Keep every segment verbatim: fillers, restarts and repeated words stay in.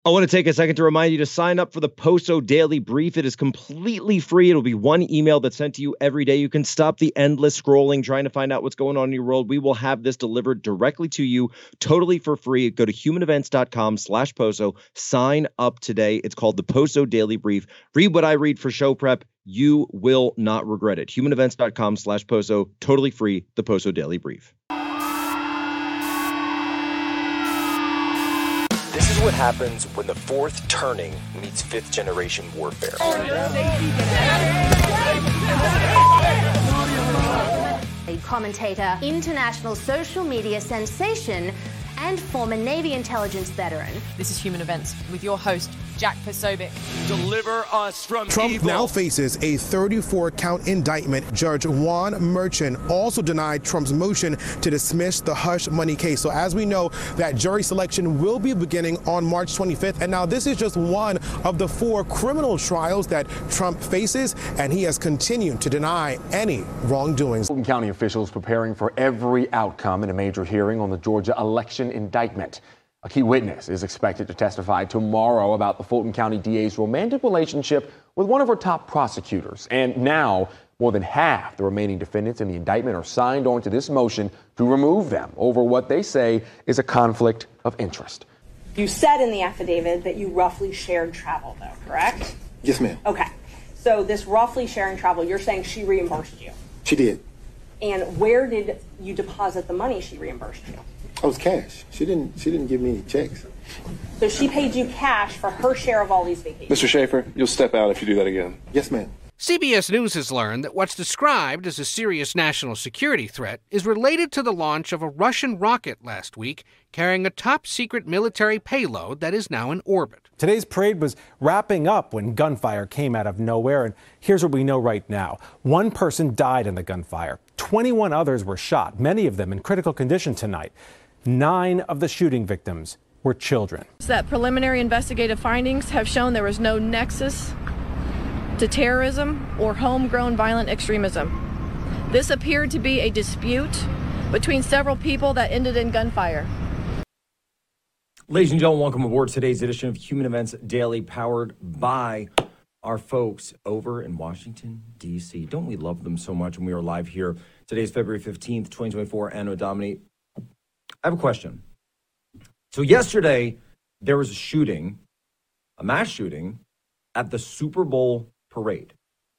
I want to take a second to remind you to sign up for the Poso Daily Brief. It is completely free. It'll be one email that's sent to you every day. You can stop the endless scrolling, trying to find out what's going on in your world. We will have this delivered directly to you, totally for free. Go to humanevents.com slash Poso. Sign up today. It's called the Poso Daily Brief. Read what I read for show prep. You will not regret it. humanevents.com slash Poso. Totally free. The Poso Daily Brief. This is what happens when the fourth turning meets fifth generation warfare. A commentator, international social media sensation, and former Navy intelligence veteran. This is Human Events with your host, Jack Posobiec. Deliver us from Trump evil. now faces a thirty-four count indictment. Judge Juan Merchan also denied Trump's motion to dismiss the hush money case. So as we know, that jury selection will be beginning on March twenty-fifth. And now this is just one of the four criminal trials that Trump faces, and he has continued to deny any wrongdoings. Fulton County officials preparing for every outcome in a major hearing on the Georgia election indictment. A key witness is expected to testify tomorrow about the Fulton County D A's romantic relationship with one of her top prosecutors. And now, more than half the remaining defendants in the indictment are signed on to this motion to remove them over what they say is a conflict of interest. You said in the affidavit that you roughly shared travel, though, correct? Yes, ma'am. Okay. So this roughly sharing travel, you're saying she reimbursed you? She did. And where did you deposit the money she reimbursed you? It was cash. She didn't. She didn't give me checks. So she paid you cash for her share of all these vacations. Mister Schaefer, you'll step out if you do that again. Yes, ma'am. C B S News has learned that what's described as a serious national security threat is related to the launch of a Russian rocket last week carrying a top-secret military payload that is now in orbit. Today's parade was wrapping up when gunfire came out of nowhere, and here's what we know right now. One person died in the gunfire. twenty-one others were shot, many of them in critical condition tonight. Nine of the shooting victims were children. That preliminary investigative findings have shown there was no nexus to terrorism or homegrown violent extremism. This appeared to be a dispute between several people that ended in gunfire. Ladies and gentlemen, welcome aboard today's edition of Human Events Daily, powered by our folks over in Washington, D C. Don't we love them so much when we are live here? Today's February fifteenth, twenty twenty-four, Anno Domini. I have a question. So yesterday, there was a shooting, a mass shooting, at the Super Bowl parade.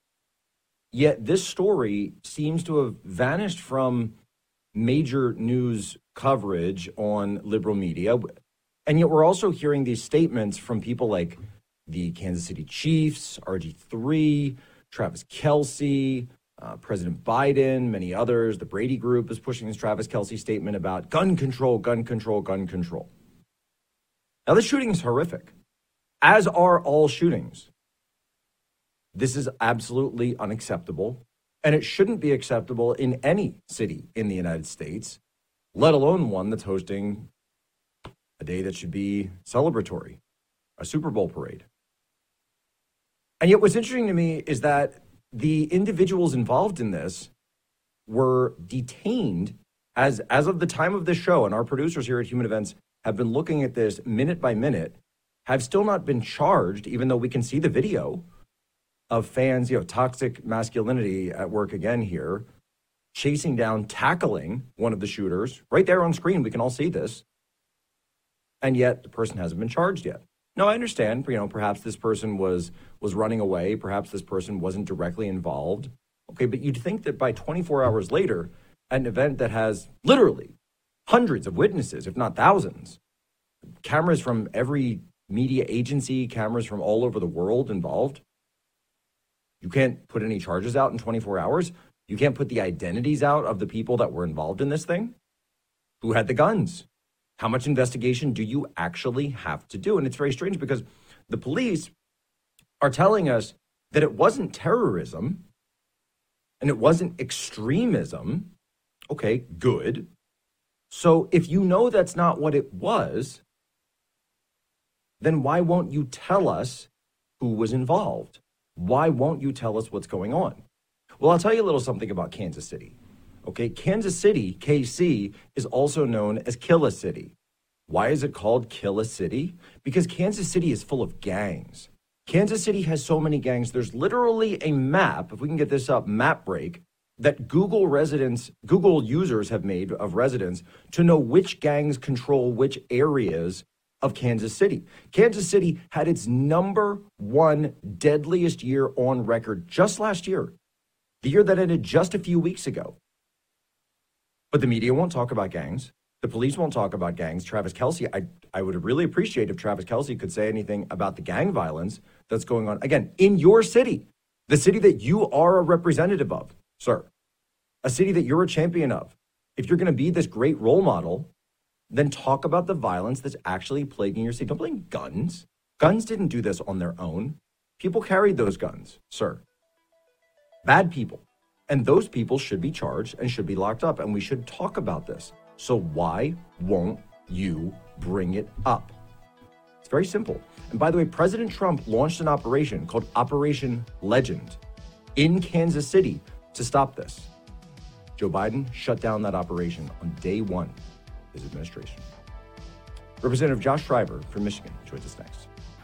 Yet this story seems to have vanished from major news coverage on liberal media. And yet we're also hearing these statements from people like the Kansas City Chiefs, R G three, Travis Kelce, uh, President Biden, many others. The Brady Group is pushing this Travis Kelce statement about gun control, gun control, gun control. Now, this shooting is horrific, as are all shootings. This is absolutely unacceptable, and it shouldn't be acceptable in any city in the United States, let alone one that's hosting a day that should be celebratory, a Super Bowl parade. And yet what's interesting to me is that the individuals involved in this were detained as, as of the time of this show, and our producers here at Human Events have been looking at this minute by minute, have still not been charged, even though we can see the video of fans, you know, toxic masculinity at work again here, chasing down, tackling one of the shooters. Right there on screen, we can all see this. And yet the person hasn't been charged yet. Now, I understand, you know, perhaps this person was was running away. Perhaps this person wasn't directly involved. Okay, but you'd think that by twenty-four hours later, at an event that has literally hundreds of witnesses, if not thousands, cameras from every media agency, cameras from all over the world involved, you can't put any charges out in twenty-four hours. You can't put the identities out of the people that were involved in this thing. Who had the guns? How much investigation do you actually have to do? And it's very strange because the police are telling us that it wasn't terrorism and it wasn't extremism. Okay, good. So if you know that's not what it was, then why won't you tell us who was involved? Why won't you tell us what's going on? Well, I'll tell you a little something about Kansas City. Okay, Kansas City, K C, is also known as Killa City. Why is it called Kill a City? Because Kansas City is full of gangs. Kansas City has so many gangs. There's literally a map, if we can get this up, map break, that Google residents, Google users have made of residents to know which gangs control which areas of Kansas City. Kansas City had its number one deadliest year on record just last year, the year that ended just a few weeks ago. But the media won't talk about gangs. The police won't talk about gangs. Travis Kelce, I, I would really appreciate if Travis Kelce could say anything about the gang violence that's going on, again, in your city, the city that you are a representative of, sir, a city that you're a champion of. If you're going to be this great role model, then talk about the violence that's actually plaguing your city. Don't blame guns. Guns didn't do this on their own. People carried those guns, sir. Bad people. And those people should be charged and should be locked up. And we should talk about this. So why won't you bring it up? It's very simple. And by the way, President Trump launched an operation called Operation Legend in Kansas City to stop this. Joe Biden shut down that operation on day one of his administration. Representative Josh Schreiber from Michigan joins us next.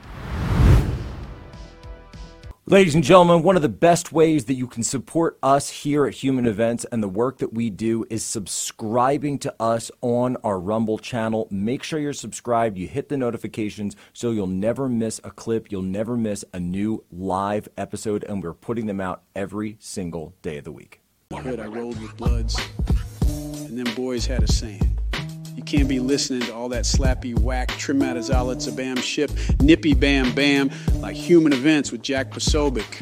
Ladies and gentlemen, one of the best ways that you can support us here at Human Events and the work that we do is subscribing to us on our Rumble channel. Make sure you're subscribed. You hit the notifications so you'll never miss a clip. You'll never miss a new live episode, and we're putting them out every single day of the week. I rolled with Bloods, and them boys had a saying. You can't be listening to all that slappy whack, trim out his olives, a bam ship, nippy bam bam, like Human Events with Jack Posobiec.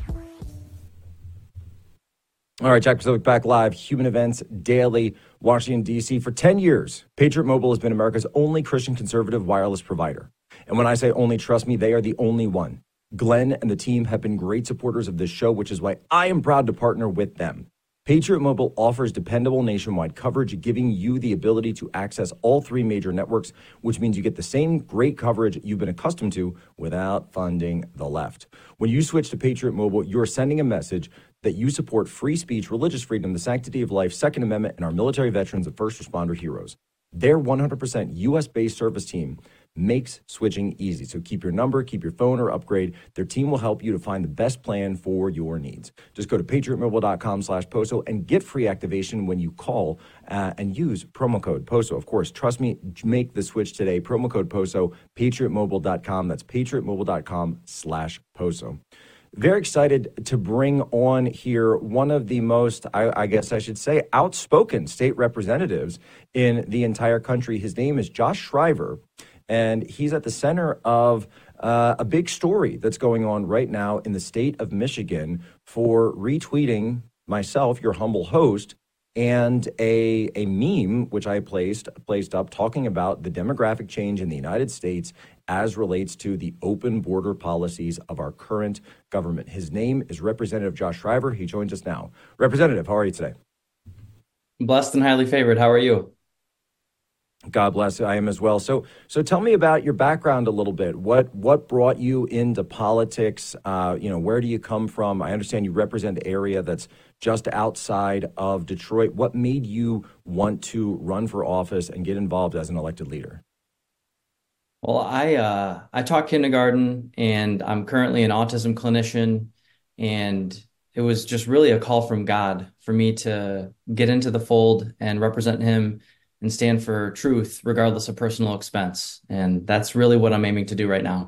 All right, Jack Posobiec back live, Human Events Daily, Washington, D C. For ten years, Patriot Mobile has been America's only Christian conservative wireless provider. And when I say only, trust me, they are the only one. Glenn and the team have been great supporters of this show, which is why I am proud to partner with them. Patriot Mobile offers dependable nationwide coverage, giving you the ability to access all three major networks, which means you get the same great coverage you've been accustomed to without funding the left. When you switch to Patriot Mobile, you're sending a message that you support free speech, religious freedom, the sanctity of life, Second Amendment, and our military veterans and first responder heroes. Their one hundred percent U S-based service team makes switching easy. So keep your number, keep your phone, or upgrade. Their team will help you to find the best plan for your needs. Just go to patriotmobile.com slash POSO and get free activation when you call uh, and use promo code POSO. Of course, trust me, make the switch today. Promo code POSO, patriotmobile dot com. That's patriotmobile.com slash POSO. Very excited to bring on here one of the most, I, I guess I should say, outspoken state representatives in the entire country. His name is Josh Schreiber, and he's at the center of uh, a big story that's going on right now in the state of Michigan for retweeting myself, your humble host, and a a meme which I placed placed up talking about the demographic change in the United States as relates to the open border policies of our current government. His name is Representative Josh Schreiber. He joins us now. Representative, how are you today? Blessed and highly favored. How are you? God bless. I am as well. So, so tell me about your background a little bit. What what brought you into politics? Uh, you know, where do you come from? I understand you represent an area that's just outside of Detroit. What made you want to run for office and get involved as an elected leader? Well, I uh, I taught kindergarten, and I'm currently an autism clinician, and it was just really a call from God for me to get into the fold and represent him and stand for truth, regardless of personal expense. And that's really what I'm aiming to do right now.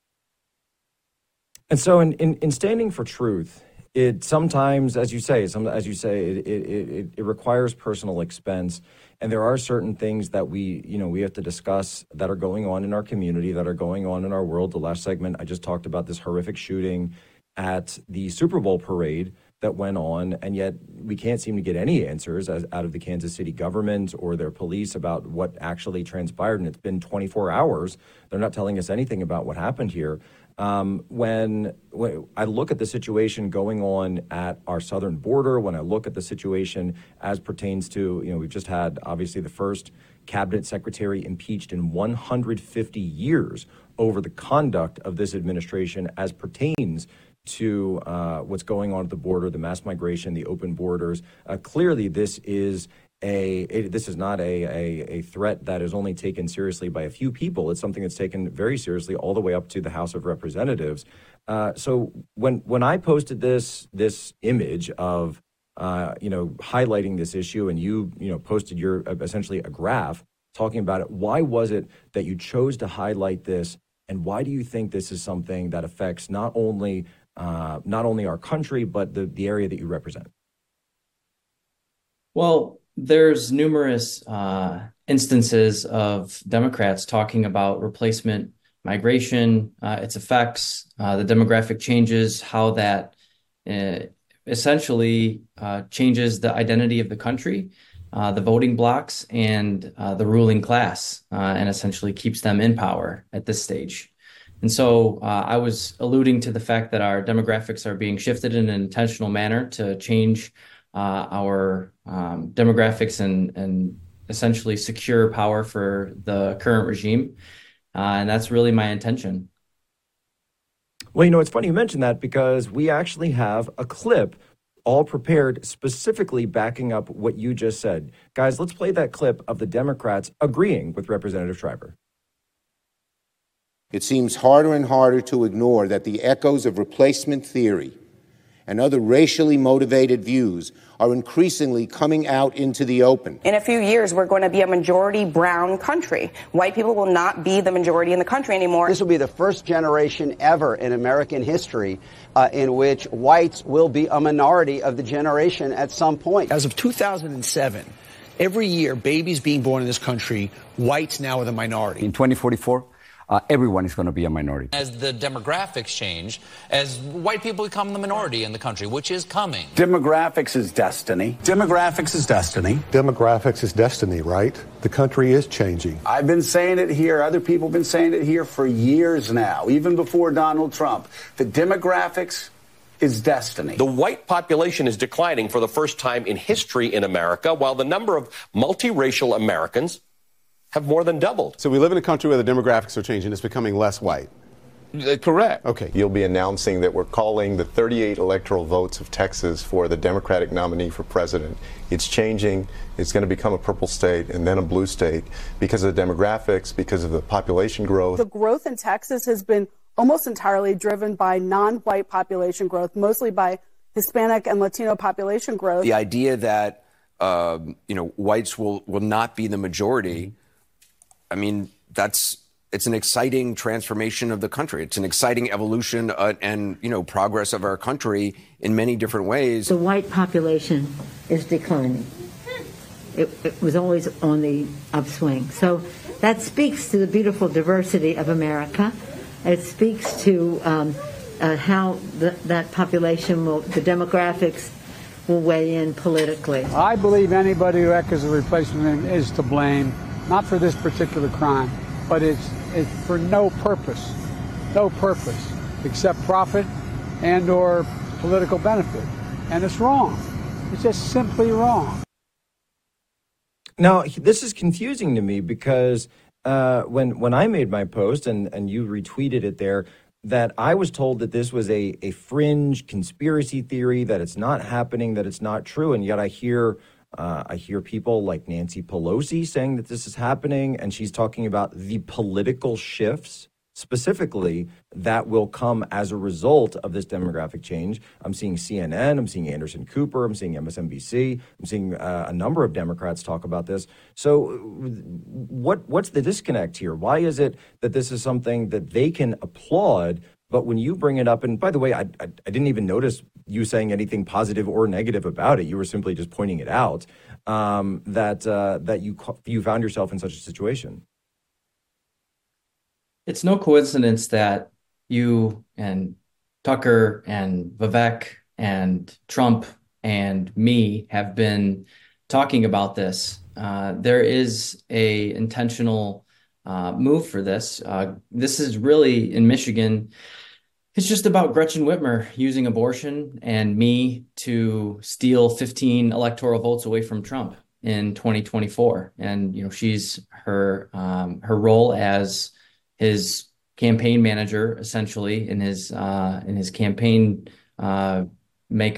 And so in, in, in standing for truth, it sometimes, as you say, some, as you say, it, it, it, it requires personal expense. And there are certain things that we, you know, we have to discuss that are going on in our community, that are going on in our world. The last segment, I just talked about this horrific shooting at the Super Bowl parade that went on, and yet we can't seem to get any answers as, out of the Kansas City government or their police about what actually transpired. And it's been twenty-four hours. They're not telling us anything about what happened here. Um, when, when I look at the situation going on at our southern border, when I look at the situation as pertains to, you know, we've just had obviously the first cabinet secretary impeached in one hundred fifty years over the conduct of this administration as pertains to uh, what's going on at the border, the mass migration, the open borders. Uh, clearly, this is a it, this is not a, a a threat that is only taken seriously by a few people. It's something that's taken very seriously all the way up to the House of Representatives. Uh, so when when I posted this this image of uh, you know highlighting this issue, and you you know posted your uh, essentially a graph talking about it, why was it that you chose to highlight this, and why do you think this is something that affects not only uh, not only our country but the the area that you represent? Well, there's numerous uh, instances of Democrats talking about replacement migration, uh, its effects, uh, the demographic changes, how that uh, essentially uh, changes the identity of the country, uh, the voting blocs, and uh, the ruling class, uh, and essentially keeps them in power at this stage. And so uh, I was alluding to the fact that our demographics are being shifted in an intentional manner to change uh, our um, demographics and, and essentially secure power for the current regime. Uh, and that's really my intention. Well, you know, it's funny you mentioned that because we actually have a clip all prepared specifically backing up what you just said. Guys, let's play that clip of the Democrats agreeing with Representative Schreiber. It seems harder and harder to ignore that the echoes of replacement theory and other racially motivated views are increasingly coming out into the open. In a few years, we're going to be a majority brown country. White people will not be the majority in the country anymore. This will be the first generation ever in American history uh, in which whites will be a minority of the generation at some point. As of two thousand seven, every year, babies being born in this country, whites now are the minority. In twenty forty-four, Uh, everyone is going to be a minority. As the demographics change, as white people become the minority in the country, which is coming. Demographics is destiny. Demographics is destiny. Demographics is destiny, right? The country is changing. I've been saying it here. Other people have been saying it here for years now, even before Donald Trump. The demographics is destiny. The white population is declining for the first time in history in America, while the number of multiracial Americans have more than doubled. So we live in a country where the demographics are changing. It's becoming less white. Uh, correct. Okay. You'll be announcing that we're calling the thirty-eight electoral votes of Texas for the Democratic nominee for president. It's changing. It's going to become a purple state and then a blue state because of the demographics, because of the population growth. The growth in Texas has been almost entirely driven by non-white population growth, mostly by Hispanic and Latino population growth. The idea that, um, you know, whites will, will not be the majority, I mean, that's it's an exciting transformation of the country. It's an exciting evolution uh, and, you know, progress of our country in many different ways. The white population is declining. It, it was always on the upswing. So that speaks to the beautiful diversity of America. It speaks to um, uh, how the, that population will, the demographics will weigh in politically. I believe anybody who echoes a replacement is to blame. Not for this particular crime, but it's, it's for no purpose, no purpose except profit and or political benefit. And it's wrong. It's just simply wrong. Now, this is confusing to me because uh, when when I made my post and, and you retweeted it there, that I was told that this was a, a fringe conspiracy theory, that it's not happening, that it's not true. And yet I hear Uh, I hear people like Nancy Pelosi saying that this is happening, and she's talking about the political shifts specifically that will come as a result of this demographic change. I'm seeing C N N, I'm seeing Anderson Cooper, I'm seeing M S N B C, I'm seeing uh, a number of Democrats talk about this. So what what's the disconnect here? Why is it that this is something that they can applaud, but when you bring it up, and by the way, I, I, I didn't even notice you saying anything positive or negative about it. You were simply just pointing it out, um, that uh, that you you found yourself in such a situation. It's no coincidence that you and Tucker and Vivek and Trump and me have been talking about this. Uh, there is a intentional uh, move for this. Uh, this is really in Michigan. It's just about Gretchen Whitmer using abortion and me to steal fifteen electoral votes away from Trump in twenty twenty-four. And, you know, she's her um, her role as his campaign manager, essentially, in his uh, in his campaign uh, makeup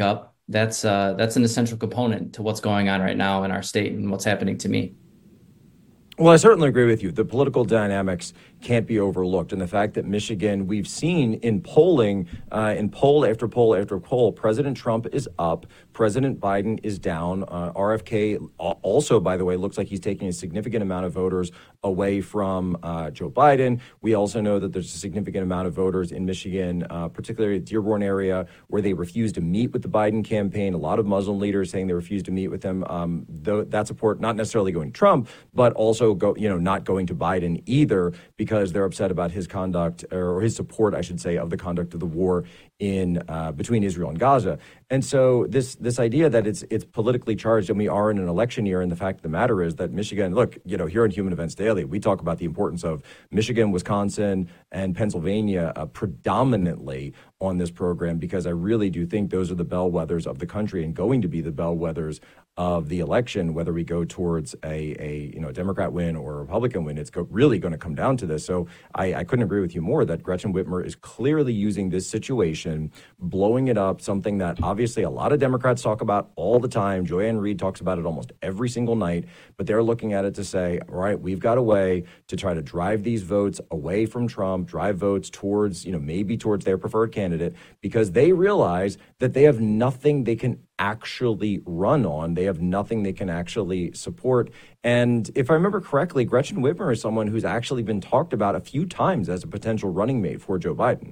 that's uh, that's an essential component to what's going on right now in our state and what's happening to me. Well, I certainly agree with you. The political dynamics can't be overlooked. And the fact that Michigan, we've seen in polling, uh, in poll after poll after poll, President Trump is up, President Biden is down. Uh, R F K also, by the way, looks like he's taking a significant amount of voters away from uh, Joe Biden. We also know that there's a significant amount of voters in Michigan, uh, particularly the Dearborn area, where they refuse to meet with the Biden campaign. A lot of Muslim leaders saying they refuse to meet with them. Um, though that support not necessarily going to Trump, but also go, you know, not going to Biden either, because they're upset about his conduct, or his support, I should say, of the conduct of the war in uh, between Israel and Gaza. And so this this idea that it's it's politically charged, and we are in an election year, and the fact of the matter is that Michigan, look, you know, here in Human Events Daily, we talk about the importance of Michigan, Wisconsin, and Pennsylvania uh, predominantly on this program, because I really do think those are the bellwethers of the country and going to be the bellwethers of the election, whether we go towards a, a you know Democrat win or a Republican win. It's go- really going to come down to this. So I, I couldn't agree with you more that Gretchen Whitmer is clearly using this situation, blowing it up, something that obviously a lot of Democrats talk about all the time. Joanne Reed talks about it almost every single night, but they're looking at it to say, all right, we've got a way to try to drive these votes away from Trump, drive votes towards, you know, maybe towards their preferred candidate, because they realize that they have nothing they can actually run on. They have nothing they can actually support. And if I remember correctly, Gretchen Whitmer is someone who's actually been talked about a few times as a potential running mate for Joe Biden.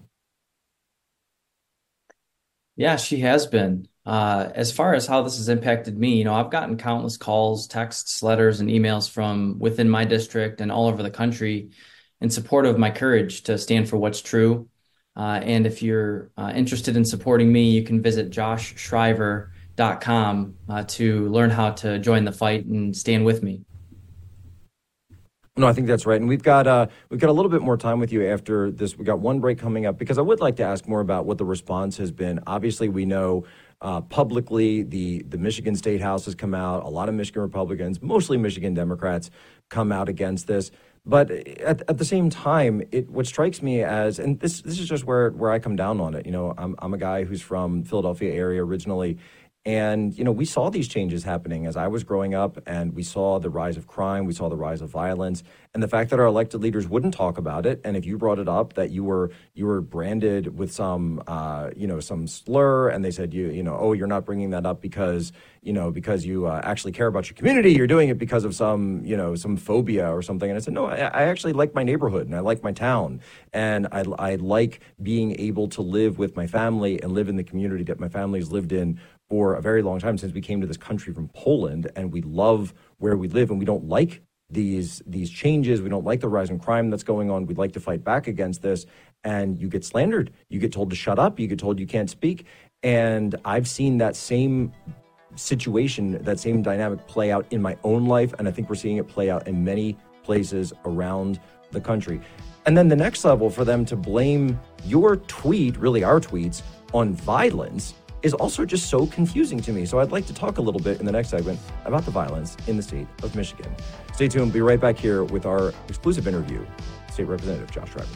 Yeah, she has been. Uh, as far as how this has impacted me, you know, I've gotten countless calls, texts, letters, and emails from within my district and all over the country in support of my courage to stand for what's true. Uh, and if you're uh, interested in supporting me, you can visit josh shriver dot com uh, to learn how to join the fight and stand with me. No, I think that's right. And we've got uh, we've got a little bit more time with you after this. We've got one break coming up, because I would like to ask more about what the response has been. Obviously, we know uh, publicly the, the Michigan State House has come out. A lot of Michigan Republicans, mostly Michigan Democrats, come out against this. But at, at the same time, it what strikes me as, and this this is just where, where I come down on it. You know, I'm I'm a guy who's from Philadelphia area originally. And, you know, we saw these changes happening as I was growing up, and we saw the rise of crime. We saw the rise of violence, and the fact that our elected leaders wouldn't talk about it. And if you brought it up, that you were you were branded with some, uh, you know, some slur, and they said, you, you know, oh, you're not bringing that up because, you know, because you uh, actually care about your community. You're doing it because of some, you know, some phobia or something. And I said, no, I, I actually like my neighborhood, and I like my town, and I, I like being able to live with my family and live in the community that my family's lived in for a very long time, since we came to this country from Poland, and we love where we live, and we don't like these these changes. We don't like the rise in crime that's going on. We'd like to fight back against this. And you get slandered. You get told to shut up. You get told you can't speak. And I've seen that same situation, that same dynamic play out in my own life, and I think we're seeing it play out in many places around the country. And then the next level, for them to blame your tweet, really our tweets, on violence is also just so confusing to me. So I'd like to talk a little bit in the next segment about the violence in the state of Michigan. Stay tuned. We'll be right back here with our exclusive interview, State Representative Josh Shriver.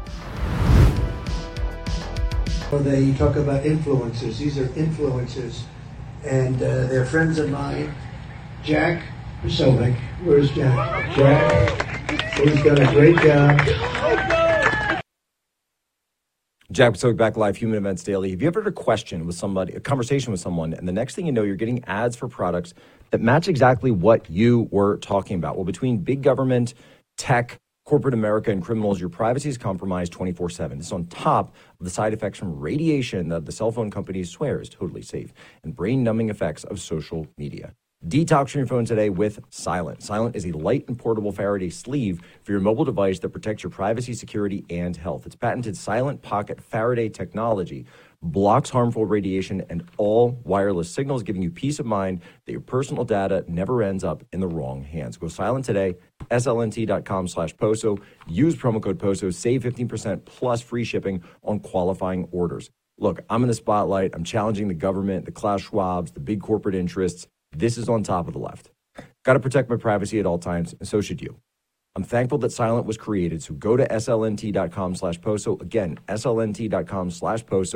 Well, they talk about influencers. These are influencers, and uh, they're friends of mine. Jack Posobiec. Where's Jack? Jack, who's done a great job. Jack Posobiec, back live, Human Events Daily. Have you ever had a question with somebody, a conversation with someone, and the next thing you know, you're getting ads for products that match exactly what you were talking about? Well, between big government, tech, corporate America, and criminals, your privacy is compromised twenty-four seven. This is on top of the side effects from radiation that the cell phone companies swear is totally safe, and brain-numbing effects of social media. Detox your phone today with Silent. Silent is a light and portable Faraday sleeve for your mobile device that protects your privacy, security, and health. Its patented Silent Pocket Faraday technology blocks harmful radiation and all wireless signals, giving you peace of mind that your personal data never ends up in the wrong hands. Go silent today, S L N T dot com slash POSO. Use promo code POSO, save fifteen percent plus free shipping on qualifying orders. Look, I'm in the spotlight. I'm challenging the government, the Klaus Schwabs, the big corporate interests. This is on top of the left. Got to protect my privacy at all times, and so should you. I'm thankful that Silent was created, so go to S L N T dot com slash POSO. Again, S L N T dot com slash POSO.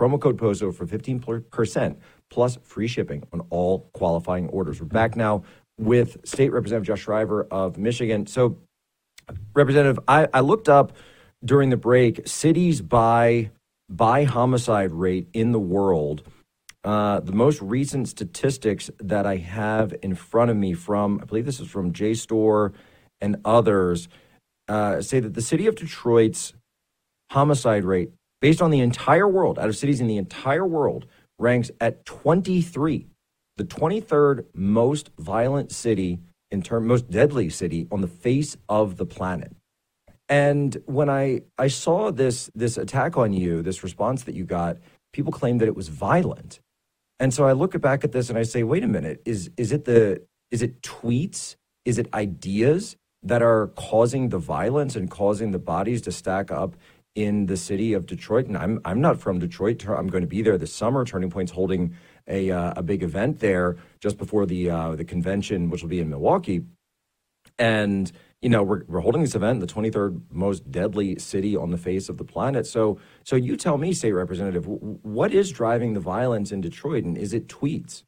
Promo code POSO for fifteen percent plus free shipping on all qualifying orders. We're back now with State Representative Josh Schreiber of Michigan. So, Representative, I, I looked up during the break cities by by homicide rate in the world. Uh, the most recent statistics that I have in front of me from, I believe this is from JSTOR and others, uh, say that the city of Detroit's homicide rate, based on the entire world, out of cities in the entire world, ranks at twenty-three, the twenty-third most violent city, in term, most deadly city on the face of the planet. And when I, I saw this this attack on you, this response that you got, people claimed that it was violent. And so I look back at this and I say, wait a minute, is is it the is it tweets? Is it ideas that are causing the violence and causing the bodies to stack up in the city of Detroit? And I'm I'm not from Detroit. I'm going to be there this summer. Turning Point's holding a uh, a big event there just before the uh, the convention, which will be in Milwaukee. And you know, we're we're holding this event in the twenty-third most deadly city on the face of the planet. So so you tell me, State Representative, what is driving the violence in Detroit, and is it tweets?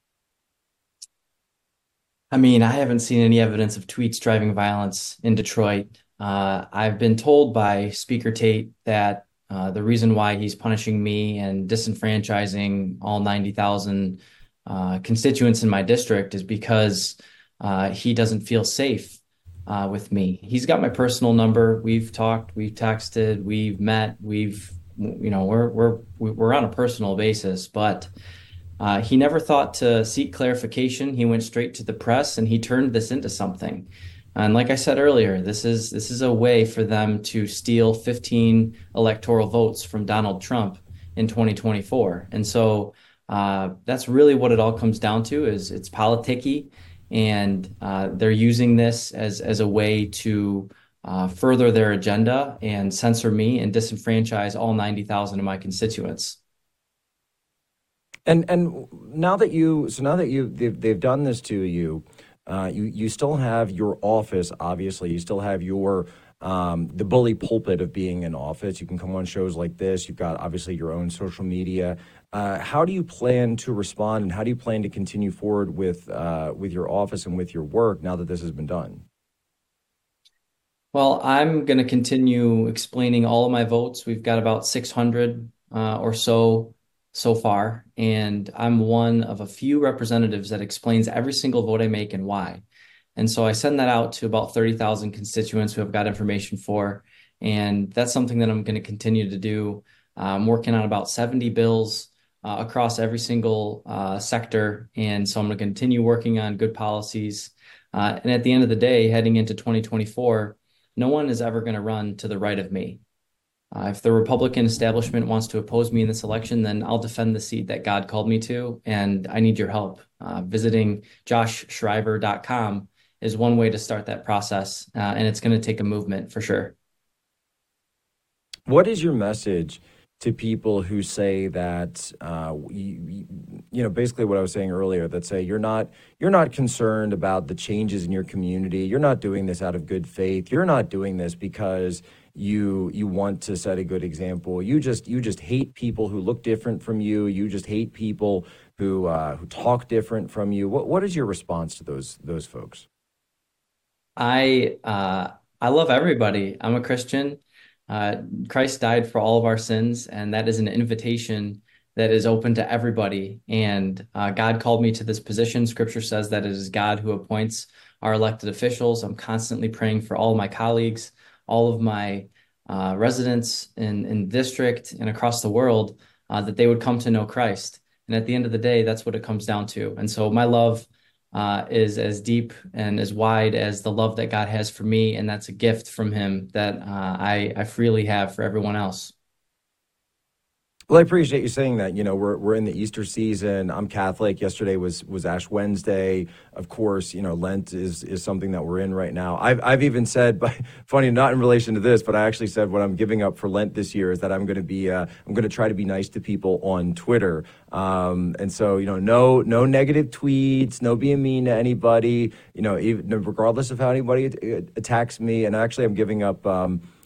I mean, I haven't seen any evidence of tweets driving violence in Detroit. Uh, I've been told by Speaker Tate that uh, the reason why he's punishing me and disenfranchising all ninety thousand uh, constituents in my district is because uh, he doesn't feel safe uh, with me. He's got my personal number. We've talked, we've texted, we've met, we've, you know, we're we're we're on a personal basis, but uh, he never thought to seek clarification. He went straight to the press and he turned this into something. And like I said earlier, this is this is a way for them to steal fifteen electoral votes from Donald Trump in twenty twenty-four. And so uh, that's really what it all comes down to, is it's politicky, and uh, they're using this as, as a way to uh, further their agenda and censor me and disenfranchise all ninety thousand of my constituents. And and now that you, so now that you, they've, they've done this to you, Uh, you you still have your office, obviously. You still have your um, the bully pulpit of being in office. You can come on shows like this. You've got, obviously, your own social media. Uh, how do you plan to respond, and how do you plan to continue forward with uh, with your office and with your work now that this has been done? Well, I'm going to continue explaining all of my votes. We've got about six hundred uh, or so so far, and I'm one of a few representatives that explains every single vote I make and why. And so I send that out to about thirty thousand constituents who have got information for, and that's something that I'm going to continue to do. I'm working on about seventy bills uh, across every single uh, sector, and so I'm going to continue working on good policies. Uh, and at the end of the day, heading into twenty twenty-four, no one is ever going to run to the right of me. Uh, if the Republican establishment wants to oppose me in this election, then I'll defend the seat that God called me to, and I need your help. Uh, visiting josh schreiber dot com is one way to start that process, uh, and it's going to take a movement for sure. What is your message to people who say that, uh, you, you know, basically what I was saying earlier, that say you're not you're not concerned about the changes in your community. You're not doing this out of good faith. You're not doing this because you you want to set a good example. You just you just hate people who look different from you. You just hate people who uh, who talk different from you. What what is your response to those those folks? I uh, I love everybody. I'm a Christian. Uh, Christ died for all of our sins, and that is an invitation that is open to everybody. And uh, God called me to this position. Scripture says that it is God who appoints our elected officials. I'm constantly praying for all of my colleagues, all of my uh, residents in, in district and across the world, uh, that they would come to know Christ. And at the end of the day, that's what it comes down to. And so my love uh, is as deep and as wide as the love that God has for me. And that's a gift from him that uh, I, I freely have for everyone else. Well, I appreciate you saying that. You know, we're we're in the Easter season. I'm Catholic. Yesterday was was Ash Wednesday. Of course, you know, Lent is is something that we're in right now. I've I've even said, but funny, not in relation to this, but I actually said what I'm giving up for Lent this year is that I'm going to be uh, I'm going to try to be nice to people on Twitter. Um, and so, you know, no no negative tweets, no being mean to anybody. You know, even regardless of how anybody attacks me. And actually, I'm giving up. Um,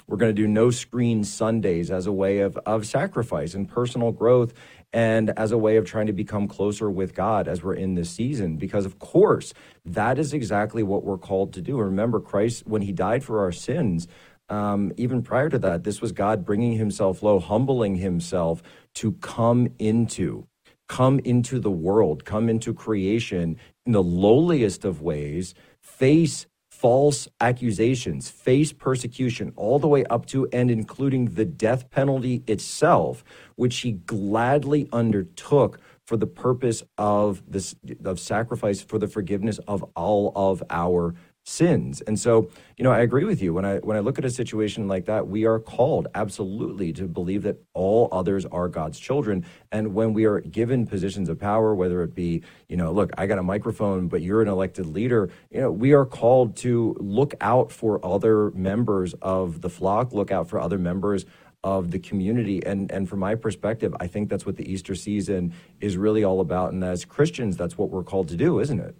We're going to do no screen Sundays as a way of, of sacrifice and personal growth, and as a way of trying to become closer with God as we're in this season. Because, of course, that is exactly what we're called to do. Remember, Christ, when he died for our sins, um, even prior to that, this was God bringing himself low, humbling himself to come into, come into the world, come into creation in the lowliest of ways, face false accusations, face persecution, all the way up to and including the death penalty itself, which he gladly undertook for the purpose of this of sacrifice for the forgiveness of all of our sins. And so, you know, I agree with you. When I when I look at a situation like that, we are called absolutely to believe that all others are God's children. And when we are given positions of power, whether it be, you know, look, I got a microphone, but you're an elected leader, you know, we are called to look out for other members of the flock, look out for other members of the community. And and from my perspective, I think that's what the Easter season is really all about. And as Christians, that's what we're called to do, isn't it?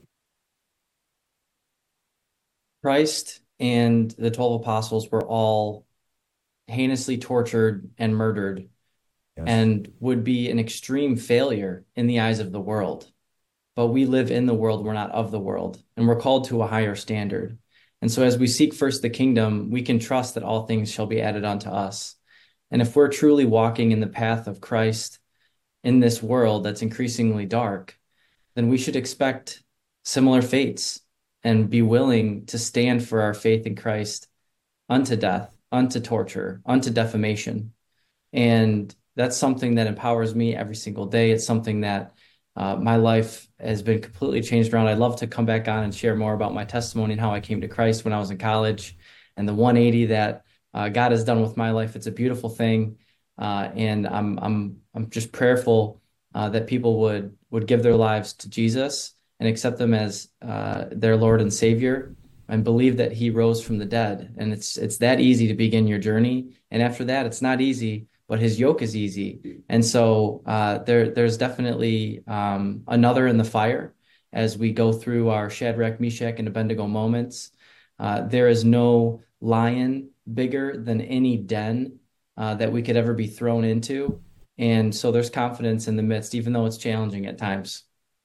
Christ and the twelve apostles were all heinously tortured and murdered, yes, and would be an extreme failure in the eyes of the world. But we live in the world, we're not of the world, and we're called to a higher standard. And so as we seek first the kingdom, we can trust that all things shall be added unto us. And if we're truly walking in the path of Christ in this world that's increasingly dark, then we should expect similar fates and be willing to stand for our faith in Christ unto death, unto torture, unto defamation. And that's something that empowers me every single day. It's something that uh, my life has been completely changed around. I'd love to come back on and share more about my testimony and how I came to Christ when I was in college and the one eighty that uh, God has done with my life. It's a beautiful thing. Uh, and I'm, I'm, I'm just prayerful uh, that people would, would give their lives to Jesus and accept them as uh, their Lord and Savior, and believe that he rose from the dead. And it's it's that easy to begin your journey. And after that, it's not easy, but his yoke is easy. And so uh, there there's definitely um, another in the fire as we go through our Shadrach, Meshach, and Abednego moments. Uh, there is no lion bigger than any den uh, that we could ever be thrown into. And so there's confidence in the midst, even though it's challenging at times.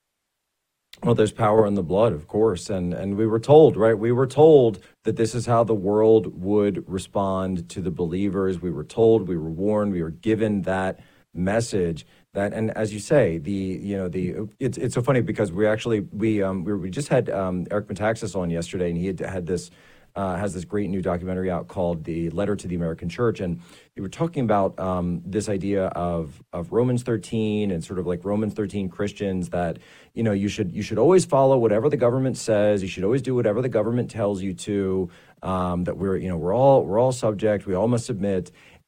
Well, there's power in the blood, of course. And and we were told, right? We were told that this is how the world would respond to the believers. We were told, we were warned, we were given that message. That, and as you say, the, you know, the, it's it's so funny because we actually, we um we, we just had um, Eric Metaxas on yesterday, and he had had this, uh, has this great new documentary out called The Letter to the American Church. And we were talking about um, this idea of of Romans thirteen and sort of like Romans thirteen Christians that, you know, you should you should always follow whatever the government says. You should always do whatever the government tells you to. Um, that we're you know we're all we're all subject. We all must submit.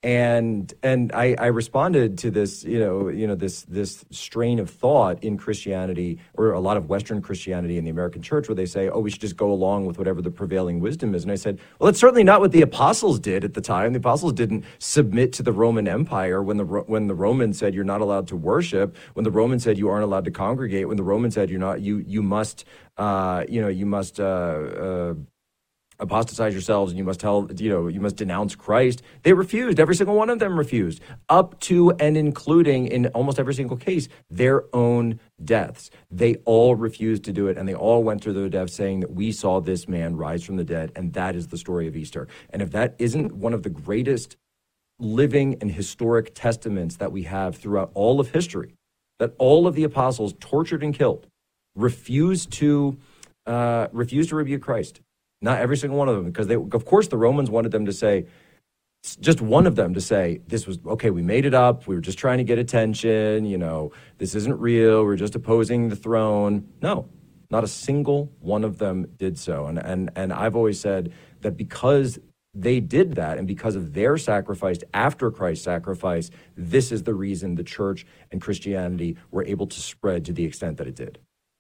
And and I, I responded to this, you know, you know, this this strain of thought in Christianity, or a lot of Western Christianity in the American church, where they say, oh, we should just go along with whatever the prevailing wisdom is. And I said, well, that's certainly not what the apostles did at the time. The apostles didn't submit to the Roman Empire when the when the Romans said you're not allowed to worship, when the Romans said you aren't allowed to congregate, when the Romans said you're not you you must uh, you know you must. Uh, uh, apostatize yourselves and you must tell, you know, you must denounce Christ. They refused. Every single one of them refused, up to and including, in almost every single case, their own deaths. They all refused to do it, and they all went through their deaths saying that we saw this man rise from the dead, and that is the story of Easter. And if that isn't one of the greatest living and historic testaments that we have throughout all of history, that all of the apostles tortured and killed refused to uh, refused to rebuke Christ. Not every single one of them, because they, of course, the Romans wanted them to say, just one of them to say, this was, okay, we made it up. We were just trying to get attention. You know, this isn't real. We're just opposing the throne. No, not a single one of them did so. And, and, and I've always said that because they did that and because of their sacrifice after Christ's sacrifice, this is the reason the church and Christianity were able to spread to the extent that it did.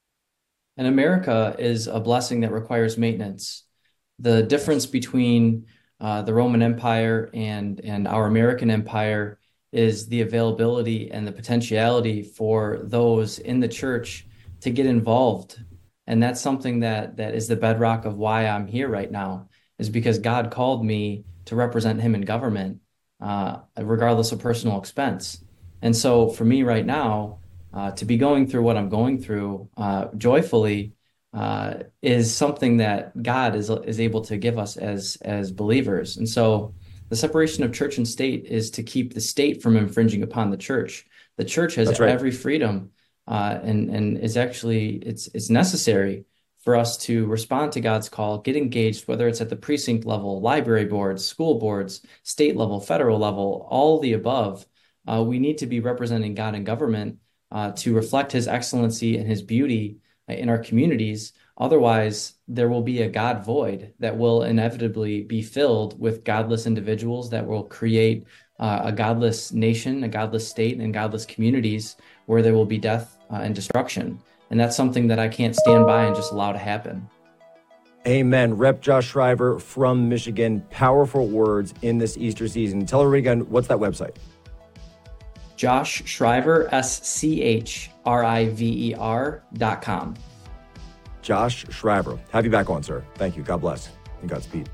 And America is a blessing that requires maintenance. The difference between uh, the Roman Empire and, and our American Empire is the availability and the potentiality for those in the church to get involved. And that's something that that is the bedrock of why I'm here right now, is because God called me to represent him in government, uh, regardless of personal expense. And so for me right now, uh, to be going through what I'm going through uh, joyfully uh, is something that God is is able to give us as as believers. And so the separation of church and state is to keep the state from infringing upon the church. The church has right. every freedom, uh, and and is actually it's it's necessary for us to respond to God's call, get engaged, whether it's at the precinct level, library boards, school boards, state level, federal level, all the above. Uh, we need to be representing God in government uh, to reflect his excellency and his beauty in our communities. Otherwise, there will be a God void that will inevitably be filled with godless individuals that will create uh, a godless nation, a godless state, and godless communities where there will be death uh, and destruction. And that's something that I can't stand by and just allow to happen. Amen. Representative Josh Schriver from Michigan. Powerful words in this Easter season. Tell everybody again, what's that website? Josh Schriver, S C H R I V E R dot com. Josh Schriver. Have you back on, sir. Thank you. God bless and Godspeed.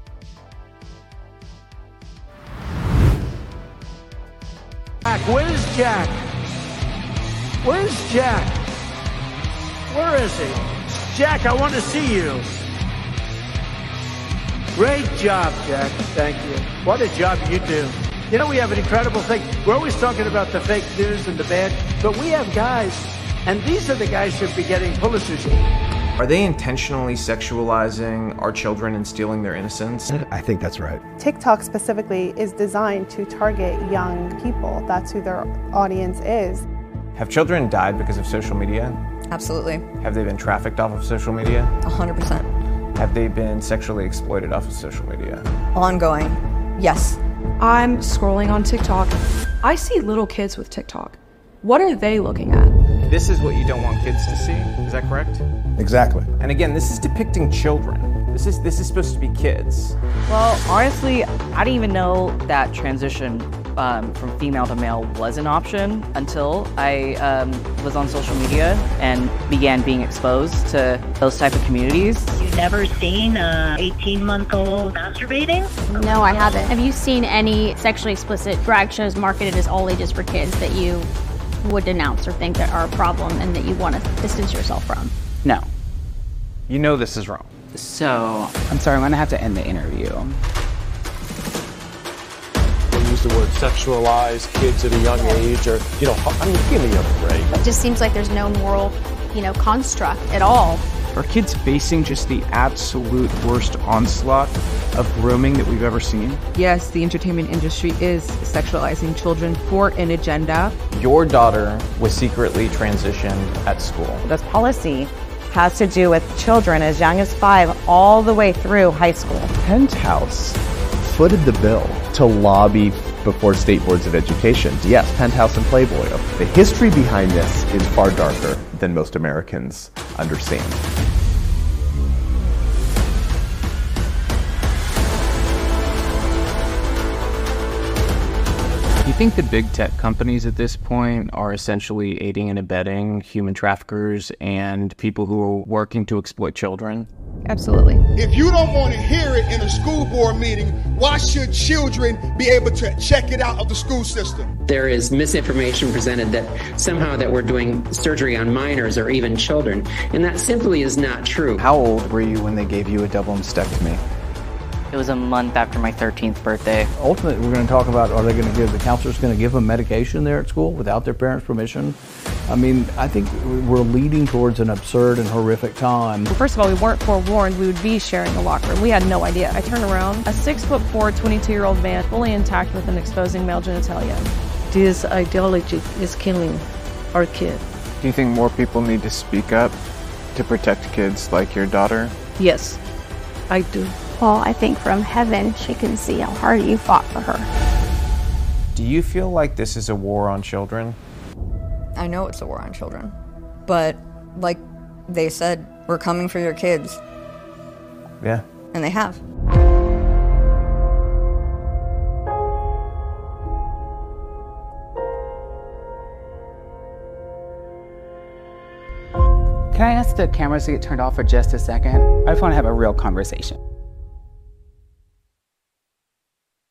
Jack, where's Jack? Where's Jack? Where is he? Jack, I want to see you. Great job, Jack. Thank you. What a job you do. You know, we have an incredible thing. We're always talking about the fake news and the bad, but we have guys, and these are the guys who should be getting Pulitzers. Are they intentionally sexualizing our children and stealing their innocence? I think that's right. TikTok specifically is designed to target young people. That's who their audience is. Have children died because of social media? Absolutely. Have they been trafficked off of social media? one hundred percent. Have they been sexually exploited off of social media? Ongoing, yes. I'm scrolling on TikTok. I see little kids with TikTok. What are they looking at? This is what you don't want kids to see, is that correct? Exactly. And again, this is depicting children. This is this is supposed to be kids. Well, honestly, I didn't even know that transition um, from female to male was an option until I um, was on social media and began being exposed to those type of communities. You've never seen a eighteen-month-old masturbating? No, I haven't. Have you seen any sexually explicit drag shows marketed as all ages for kids that you would denounce or think that are a problem and that you want to distance yourself from? No. You know this is wrong. So, I'm sorry, I'm going to have to end the interview. They use the word sexualize kids at a young age, or, you know, I mean, give me a break. It just seems like there's no moral, you know, construct at all. Are kids facing just the absolute worst onslaught of grooming that we've ever seen? Yes, the entertainment industry is sexualizing children for an agenda. Your daughter was secretly transitioned at school. This policy has to do with children as young as five all the way through high school. Penthouse footed the bill to lobby before state boards of education. Yes, Penthouse and Playboy. The history behind this is far darker than most Americans understand. Do you think the big tech companies at this point are essentially aiding and abetting human traffickers and people who are working to exploit children? Absolutely. If you don't want to hear it in a school board meeting, why should children be able to check it out of the school system? There is misinformation presented that somehow that we're doing surgery on minors or even children, and that simply is not true. How old were you when they gave you a double mastectomy? It was a month after my thirteenth birthday. Ultimately, we're going to talk about, are they going to give, the counselor's going to give them medication there at school without their parents' permission? I mean, I think we're leading towards an absurd and horrific time. Well, first of all, we weren't forewarned we would be sharing a locker room. We had no idea. I turned around, a six foot four, twenty-two year old man, fully intact with an exposing male genitalia. This ideology is killing our kid. Do you think more people need to speak up to protect kids like your daughter? Yes, I do. Well, I think from heaven she can see how hard you fought for her. Do you feel like this is a war on children? I know it's a war on children, but like they said, we're coming for your kids. Yeah. And they have. Can I ask the cameras to get turned off for just a second? I just want to have a real conversation.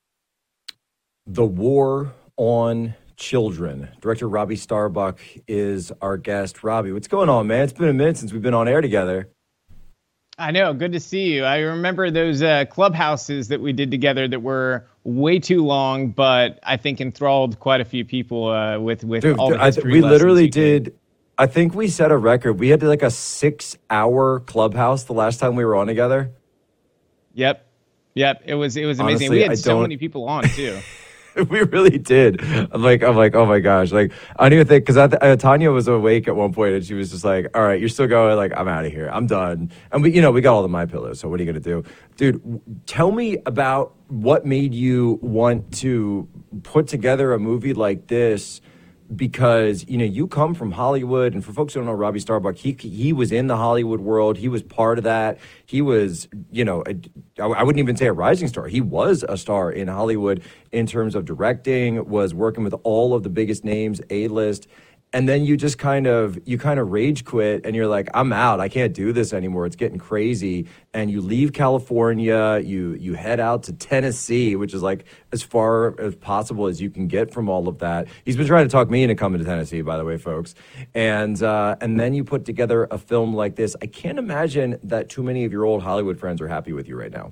The War on Children. Director Robbie Starbuck is our guest. Robbie, what's going on, man? It's been a minute since we've been on air together. I know. Good to see you. I remember those uh, clubhouses that we did together that were way too long, but I think enthralled quite a few people uh, with, with Dude, all the I, history we literally lessons you did, I think we set a record. We had like a six-hour clubhouse the last time we were on together. Yep. Yep. It was it was amazing. Honestly, we had I so don't- many people on, too. We really did. I'm like, I'm like, oh my gosh. Like, I don't even think, because uh, Tanya was awake at one point and she was just like, all right, you're still going. Like, I'm out of here. I'm done. And we, you know, we got all the My Pillows. So what are you going to do? Dude, w- tell me about what made you want to put together a movie like this, because, you know, you come from Hollywood, and for folks who don't know Robbie Starbuck, he he was in the Hollywood world. He was part of that. He was, you know, a, I wouldn't even say a rising star. He was a star in Hollywood in terms of directing, was working with all of the biggest names, A-list. And then you just kind of, you kind of rage quit and you're like, I'm out. I can't do this anymore. It's getting crazy. And you leave California, you you head out to Tennessee, which is like as far as possible as you can get from all of that. He's been trying to talk me into coming to Tennessee, by the way, folks. And uh, and then you put together a film like this. I can't imagine that too many of your old Hollywood friends are happy with you right now.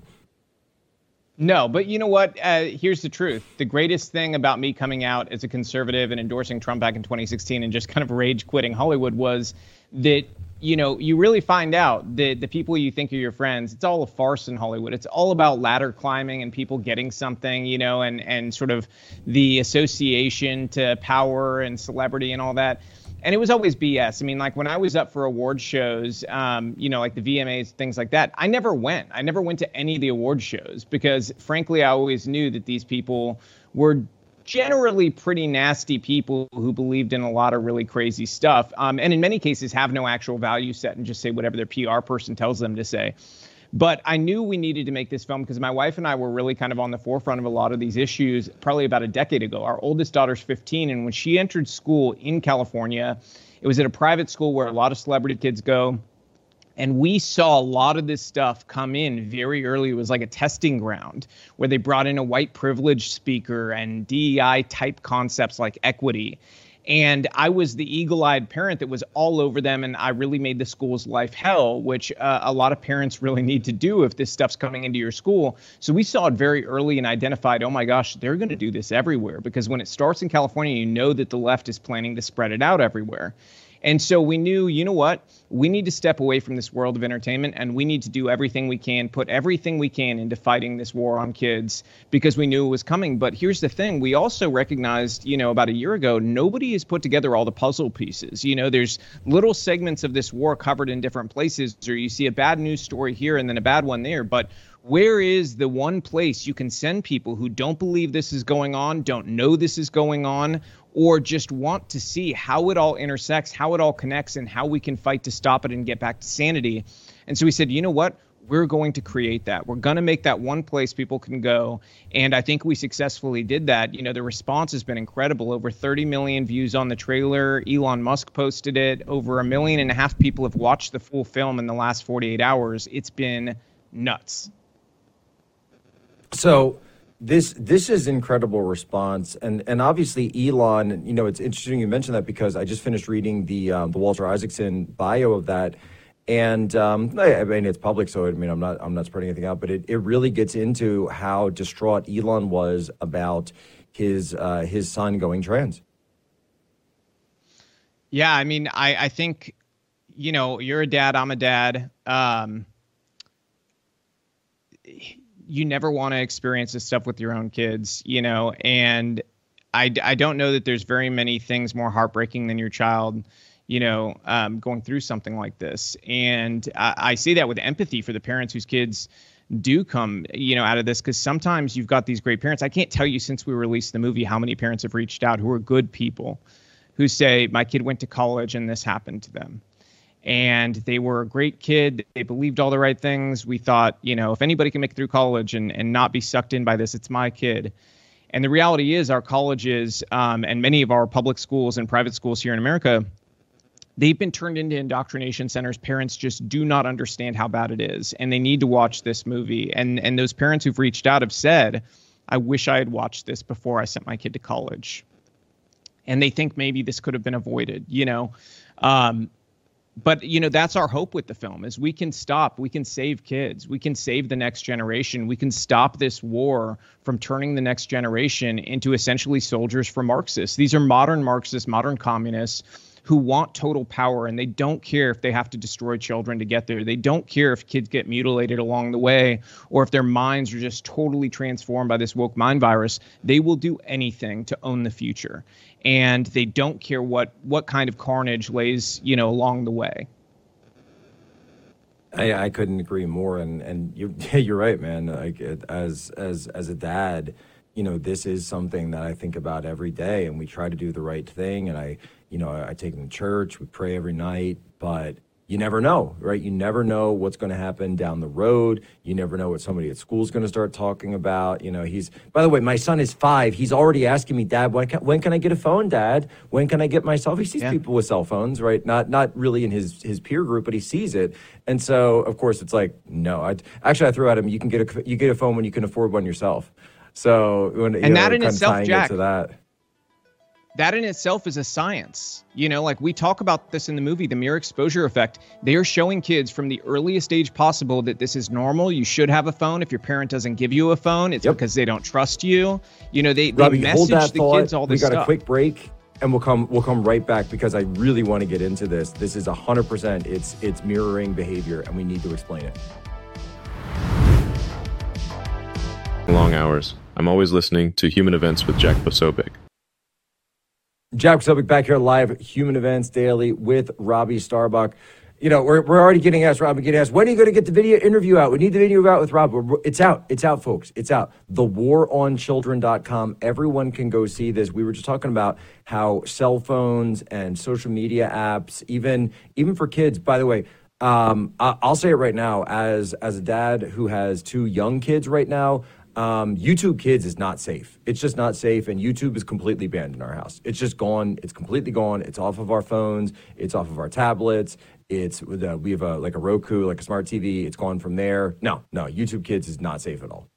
No, but you know what? Uh, here's the truth. The greatest thing about me coming out as a conservative and endorsing Trump back in twenty sixteen and just kind of rage quitting Hollywood was that, you know, you really find out that the people you think are your friends, it's all a farce in Hollywood. It's all about ladder climbing and people getting something, you know, and, and sort of the association to power and celebrity and all that. And it was always B S. I mean, like when I was up for award shows, um, you know, like the V M As, things like that, I never went. I never went to any of the award shows because, frankly, I always knew that these people were generally pretty nasty people who believed in a lot of really crazy stuff. Um, and in many cases have no actual value set and just say whatever their P R person tells them to say. But I knew we needed to make this film because my wife and I were really kind of on the forefront of a lot of these issues probably about a decade ago. Our oldest daughter's fifteen, and when she entered school in California, it was at a private school where a lot of celebrity kids go. And we saw a lot of this stuff come in very early. It was like a testing ground where they brought in a white privilege speaker and D E I type concepts like equity. And I was the eagle-eyed parent that was all over them, and I really made the school's life hell, which uh, a lot of parents really need to do if this stuff's coming into your school. So we saw it very early and identified, oh my gosh, they're going to do this everywhere, because when it starts in California, you know that the left is planning to spread it out everywhere. And so we knew, you know what, we need to step away from this world of entertainment, and we need to do everything we can, put everything we can into fighting this war on kids, because we knew it was coming. But here's the thing. We also recognized, you know, about a year ago, nobody has put together all the puzzle pieces. You know, there's little segments of this war covered in different places, or you see a bad news story here and then a bad one there. But where is the one place you can send people who don't believe this is going on, don't know this is going on, or just want to see how it all intersects, how it all connects, and how we can fight to stop it and get back to sanity? And so we said, you know what? We're going to create that. We're going to make that one place people can go. And I think we successfully did that. You know, the response has been incredible. Over thirty million views on the trailer. Elon Musk posted it. Over a million and a half people have watched the full film in the last forty-eight hours. It's been nuts. So this this is incredible response, and and obviously Elon. You know, it's interesting you mentioned that because I just finished reading the um, the Walter Isaacson bio of that, and um, I, I mean it's public, so I mean I'm not I'm not spreading anything out, but it, it really gets into how distraught Elon was about his uh, his son going trans. Yeah, I mean, I I think, you know, you're a dad, I'm a dad. Um, you never want to experience this stuff with your own kids, you know, and I, I don't know that there's very many things more heartbreaking than your child, you know, um, going through something like this. And I, I say that with empathy for the parents whose kids do come, you know, out of this, because sometimes you've got these great parents. I can't tell you since we released the movie how many parents have reached out who are good people who say, my kid went to college and this happened to them. And they were a great kid. They believed all the right things. We thought, you know, if anybody can make it through college and, and not be sucked in by this, it's my kid. And the reality is our colleges um, and many of our public schools and private schools here in America, they've been turned into indoctrination centers. Parents just do not understand how bad it is. And they need to watch this movie. And and those parents who've reached out have said, I wish I had watched this before I sent my kid to college. And they think maybe this could have been avoided, you know. Um, but, you know, that's our hope with the film is we can stop. We can save kids. We can save the next generation. We can stop this war from turning the next generation into essentially soldiers for Marxists. These are modern Marxists, modern communists who want total power, and they don't care if they have to destroy children to get there. They don't care if kids get mutilated along the way or if their minds are just totally transformed by this woke mind virus. They will do anything to own the future. And they don't care what what kind of carnage lays, you know, along the way. I, I couldn't agree more. And and you're, you're right, man. Like as as as a dad, you know, this is something that I think about every day, and we try to do the right thing. And I, you know, I, I take them to church, we pray every night, but you never know, right? You never know what's going to happen down the road. You never know what somebody at school is going to start talking about. You know, he's, by the way, my son is five. He's already asking me, Dad, when can, when can I get a phone, Dad? When can I get myself? He sees yeah. people with cell phones, right? Not not really in his, his peer group, but he sees it. And so, of course, it's like, no. I, actually, I threw at him, you can get a, you get a phone when you can afford one yourself. So, when, you and know, that in itself, Jack, it to that. that in itself is a science. You know, like we talk about this in the movie, the mere exposure effect. They are showing kids from the earliest age possible that this is normal. You should have a phone. If your parent doesn't give you a phone, it's yep. because they don't trust you. You know, they, they Robbie, message the thought. kids all this stuff. We got stuff. a quick break, and we'll come we'll come right back because I really want to get into this. This is one hundred percent. It's it's mirroring behavior, and we need to explain it. Long hours. I'm always listening to Human Events with Jack Posobiec. Jack Posobiec back here live, Human Events Daily with Robbie Starbuck. You know, we're we're already getting asked, Robbie, getting asked, when are you going to get the video interview out? We need the video out with Rob. It's out. It's out, folks. It's out. the war on children dot com. Everyone can go see this. We were just talking about how cell phones and social media apps, even even for kids, by the way, um, I'll say it right now, as as a dad who has two young kids right now, Um, YouTube Kids is not safe. It's just not safe, and YouTube is completely banned in our house. It's just gone. It's completely gone. It's off of our phones. It's off of our tablets. It's uh, we have a like a Roku, like a smart T V. It's gone from there. No, no, YouTube Kids is not safe at all.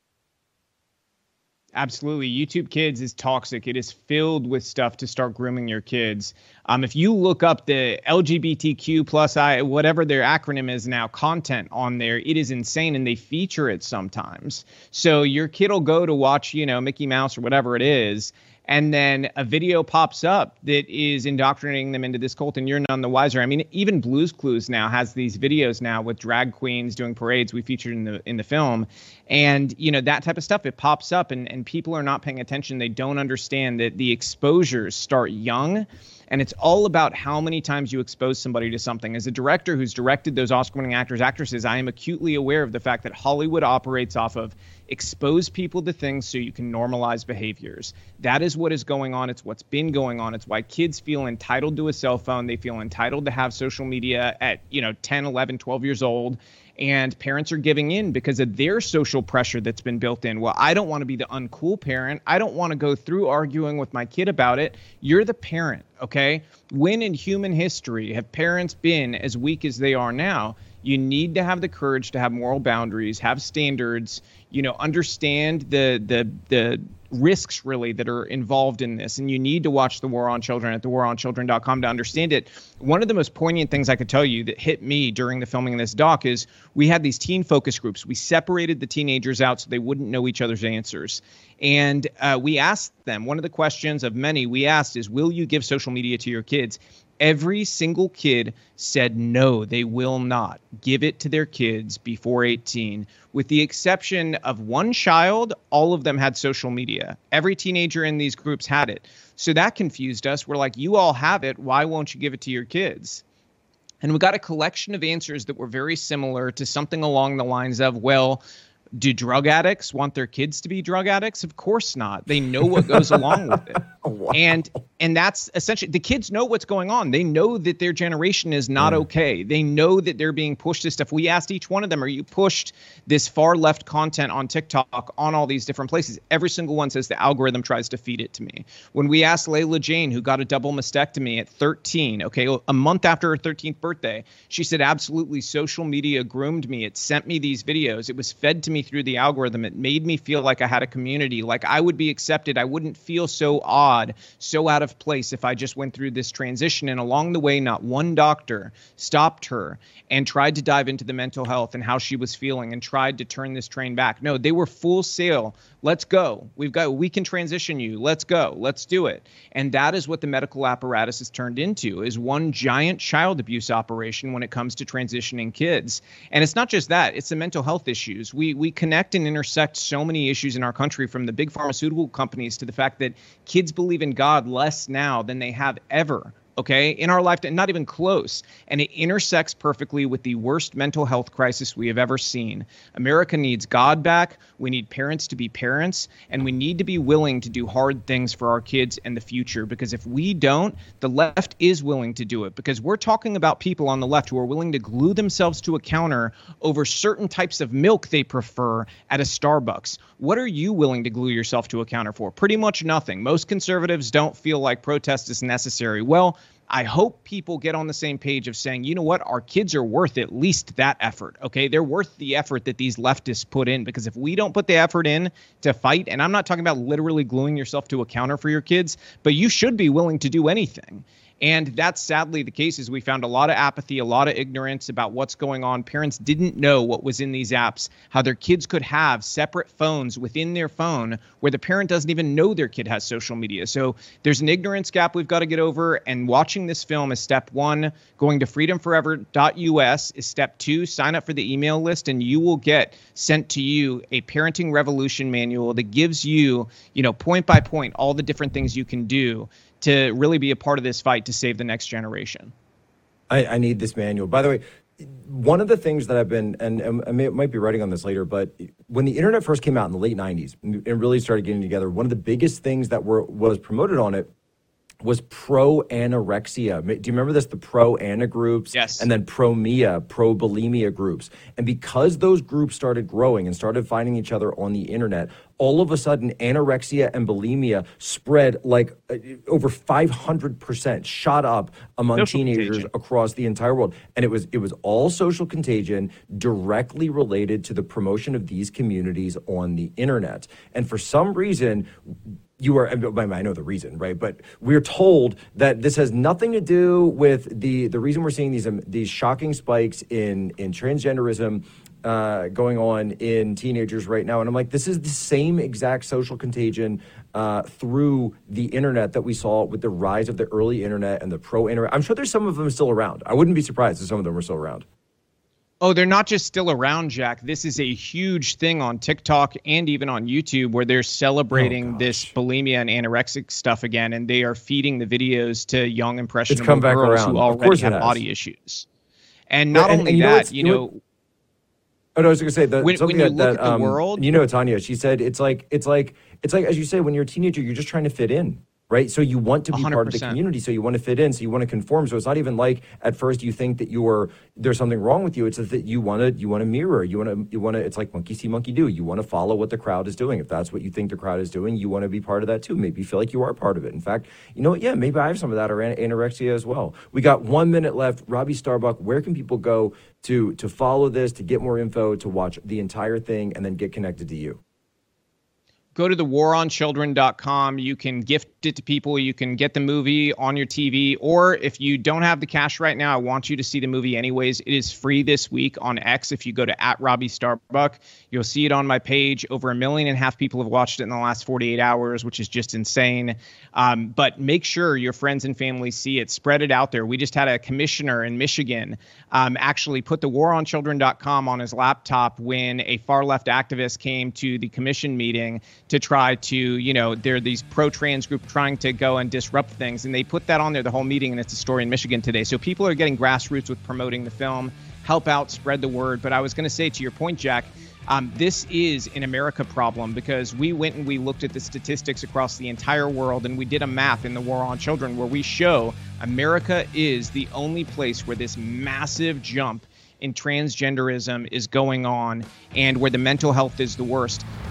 Absolutely. YouTube Kids is toxic. It is filled with stuff to start grooming your kids. Um, if you look up the L G B T Q plus I, whatever their acronym is now, content on there, it is insane, and they feature it sometimes. So your kid will go to watch, you know, Mickey Mouse or whatever it is, and then a video pops up that is indoctrinating them into this cult, and you're none the wiser. I mean, even Blue's Clues now has these videos now with drag queens doing parades we featured in the in the film. And, you know, that type of stuff, it pops up, and, and people are not paying attention. They don't understand that the exposures start young, and it's all about how many times you expose somebody to something. As a director who's directed those Oscar-winning actors, actresses, I am acutely aware of the fact that Hollywood operates off of expose people to things so you can normalize behaviors. That is what is going on. It's what's been going on. It's why kids feel entitled to a cell phone. They feel entitled to have social media at, you know, ten, eleven, twelve years old. And parents are giving in because of their social pressure that's been built in. Well, I don't want to be the uncool parent. I don't want to go through arguing with my kid about it. You're the parent, okay? When in human history have parents been as weak as they are now? You need to have the courage to have moral boundaries, have standards, you know, understand the the the risks really that are involved in this. And you need to watch The War on Children at the war on children dot com to understand it. One of the most poignant things I could tell you that hit me during the filming of this doc is we had these teen focus groups. We separated the teenagers out so they wouldn't know each other's answers. And uh, we asked them, one of the questions of many we asked is, will you give social media to your kids? Every single kid said no, they will not give it to their kids before eighteen. With the exception of one child, all of them had social media. Every teenager in these groups had it. So that confused us. We're like, you all have it. Why won't you give it to your kids? And we got a collection of answers that were very similar to something along the lines of, well, do drug addicts want their kids to be drug addicts? Of course not. They know what goes along with it. Wow. And And that's essentially, the kids know what's going on. They know that their generation is not okay. They know that they're being pushed to stuff. We asked each one of them, are you pushed this far left content on TikTok on all these different places? Every single one says the algorithm tries to feed it to me. When we asked Layla Jane, who got a double mastectomy at thirteen, okay, a month after her thirteenth birthday, she said, absolutely, social media groomed me. It sent me these videos. It was fed to me through the algorithm. It made me feel like I had a community, like I would be accepted. I wouldn't feel so odd, so out of place if I just went through this transition. And along the way, not one doctor stopped her and tried to dive into the mental health and how she was feeling and tried to turn this train back. No, they were full sail. Let's go. We've got, we can transition you. Let's go. Let's do it. And that is what the medical apparatus has turned into, is one giant child abuse operation when it comes to transitioning kids. And it's not just that, it's the mental health issues. We we connect and intersect so many issues in our country, from the big pharmaceutical companies to the fact that kids believe in God less now than they have ever. Okay, in our lifetime, not even close. And it intersects perfectly with the worst mental health crisis we have ever seen. America needs God back. We need parents to be parents. And we need to be willing to do hard things for our kids and the future. Because if we don't, the left is willing to do it. Because we're talking about people on the left who are willing to glue themselves to a counter over certain types of milk they prefer at a Starbucks. What are you willing to glue yourself to a counter for? Pretty much nothing. Most conservatives don't feel like protest is necessary. Well, I hope people get on the same page of saying, you know what, our kids are worth at least that effort. Okay, they're worth the effort that these leftists put in, because if we don't put the effort in to fight, and I'm not talking about literally gluing yourself to a counter for your kids, but you should be willing to do anything. And that's sadly the case. Is we found a lot of apathy, a lot of ignorance about what's going on. Parents didn't know what was in these apps, how their kids could have separate phones within their phone where the parent doesn't even know their kid has social media. So there's an ignorance gap we've got to get over. And watching this film is step one. Going to freedom forever dot U S is step two. Sign up for the email list and you will get sent to you a parenting revolution manual that gives you, you know, point by point, all the different things you can do to really be a part of this fight to save the next generation. I, I need this manual. By the way, one of the things that I've been, and, and I may, might be writing on this later, but when the internet first came out in the late nineties and really started getting together, one of the biggest things that were was promoted on it was pro-anorexia. Do you remember this? The pro-ana groups? Yes. And then pro-mia, pro-bulimia groups. And because those groups started growing and started finding each other on the internet, all of a sudden anorexia and bulimia spread like uh, over five hundred percent, shot up among social teenagers contagion across the entire world. And it was it was all social contagion directly related to the promotion of these communities on the internet. And for some reason, you are, I know the reason, right? But we're told that this has nothing to do with the the reason we're seeing these um, these shocking spikes in in transgenderism uh, going on in teenagers right now. And I'm like, this is the same exact social contagion uh, through the internet that we saw with the rise of the early internet and the pro-internet. I'm sure there's some of them still around. I wouldn't be surprised if some of them are still around. Oh, they're not just still around, Jack. This is a huge thing on TikTok and even on YouTube where they're celebrating oh, this bulimia and anorexic stuff again, and they are feeding the videos to young, impressionable girls who already have body issues. And not and, only and you that, know you know... know oh, no, I was going to say, the, when, something when you that, look that, at the um, world... You know, Tanya, she said, it's like, it's like, it's like, as you say, when you're a teenager, you're just trying to fit in. Right. So you want to be one hundred percent part of the community. So you want to fit in. So you want to conform. So it's not even like at first you think that you're there's something wrong with you. It's that you want to you want to mirror. You want to you want to. It's like monkey see, monkey do. You want to follow what the crowd is doing. If that's what you think the crowd is doing, you want to be part of that too. Maybe you feel like you are part of it. In fact, you know what? Yeah, maybe I have some of that or an- anorexia as well. We got one minute left. Robbie Starbuck, where can people go to to follow this, to get more info, to watch the entire thing, and then get connected to you? Go to the war on children dot com. You can gift it to people. You can get the movie on your T V. Or if you don't have the cash right now, I want you to see the movie anyways. It is free this week on X. If you go to at Robbie Starbuck, you'll see it on my page. Over a million and a half people have watched it in the last forty-eight hours, which is just insane. Um, but make sure your friends and family see it. Spread it out there. We just had a commissioner in Michigan um, actually put the war on children dot com on his laptop when a far left activist came to the commission meeting to try to, you know, there are these pro-trans group trying to go and disrupt things. And they put that on there the whole meeting, and it's a story in Michigan today. So people are getting grassroots with promoting the film. Help out, spread the word. But I was going to say, to your point, Jack, Um, this is an America problem because we went and we looked at the statistics across the entire world, and we did a map in the War on Children where we show America is the only place where this massive jump in transgenderism is going on and where the mental health is the worst.